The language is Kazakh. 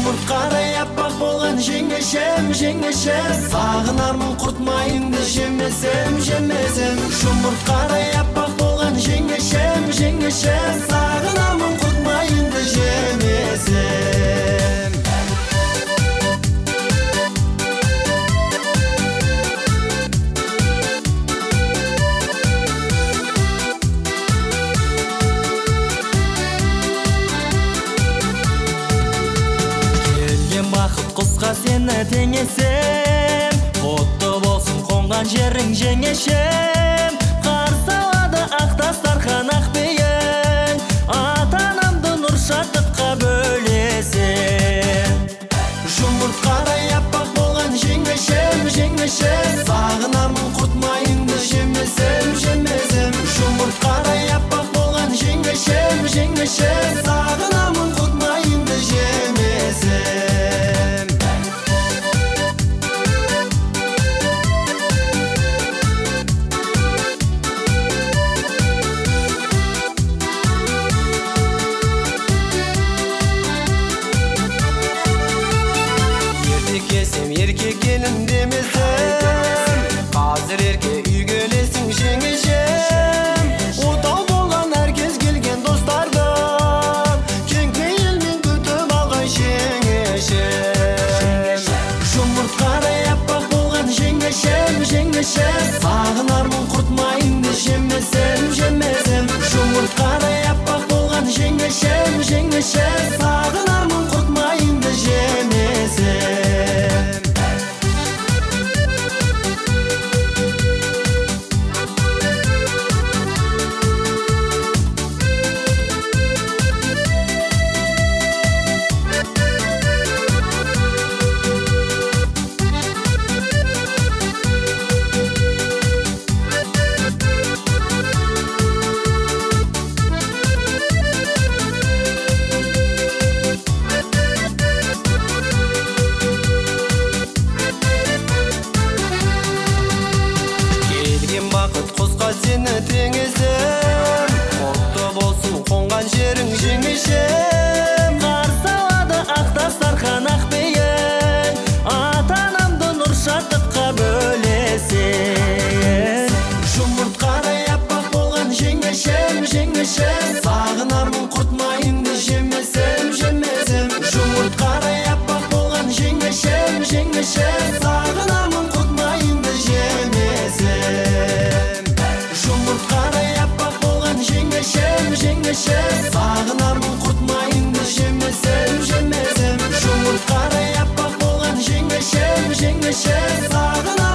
Жұмыртқадай аппақ болған жеңешем, сағынармын құртмайыңды жемесем. Жұмыртқадай аппақ болған жеңешем, сағынармын құртмайыңды жемесем. Бақыт құсқа сені теңесем, құтты болсын қонған жерің жеңешем. Қарсы алады ақ дастархан ақ бейін, ата-анамды нұр шаттыққа бөлесем. Жұмыртқадай аппақ болған жеңешем, сағынармын құртмайыңды жемесем. Жұмыртқадай аппақ болған жеңешем, сағынармын құртмайыңды жемесем. Ерке келін демесем, қазір ерке үй келесің жеңешем. Отау болған әркез келген достардың, кең пейілмен күтіп алған жеңешем. Жұмыртқадай аппақ болған жеңешем, сағынармын құртмайыңды жемесем. Жұмыртқадай аппақ болған жеңешем, сағынармын құртмайыңды жемесем. Бақыт құсқа сені теңесем, құтты болсын қонған жерің жеңешем. Қарсы алады ақ дастархан ақ бейін, ата-анамды нұр шаттыққа бөлесем. Жұмыртқадай аппақ болған жеңешем, сағынармын құртмайыңды жемесем. Жұмыртқадай аппақ болған жеңешем, сағынармын құртмайыңды жемесем. Жұмыртқадай аппақ болған жеңешем, сағынармын құртмайыңды жемесем. Жұмыртқадай аппақ болған жеңешем, сағынармын